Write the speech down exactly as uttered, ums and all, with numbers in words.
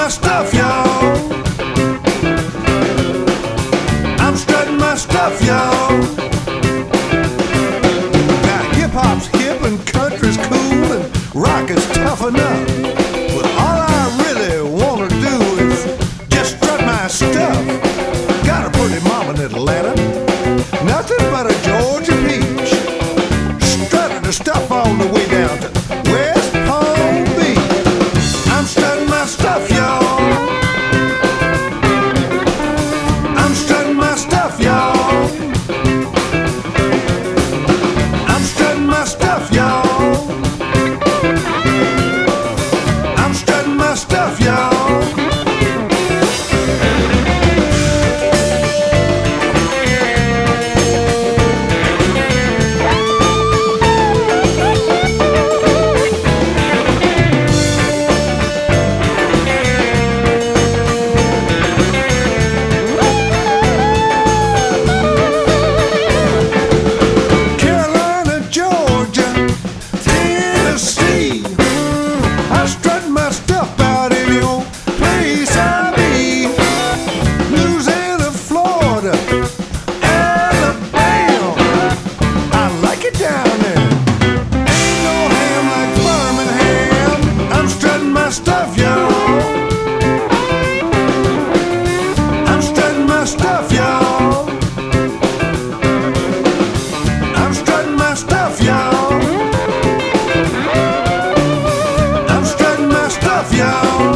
my stuff, y'all. I'm strutting my stuff, y'all. Now hip hop's hip and country's cool and rock is tough enough. But all I really wanna do is just strut my stuff. Got a pretty mama in Atlanta, nothing but a Georgia peach. Strutting her stuff all the way down to West Palm Beach. I'm strutting my stuff, y'all. I'm strutting my stuff, y'all. I'm strutting my stuff, y'all. I'm strutting my stuff, y'all. I strut my stuff out any old place I be. Louisiana, Florida, Alabama, I like it down there. Ain't no ham like Birmingham. I'm strutting my stuff, y'all. I'm strutting my stuff, y'all. I'm strutting my stuff, y'all. Stuff, y'all.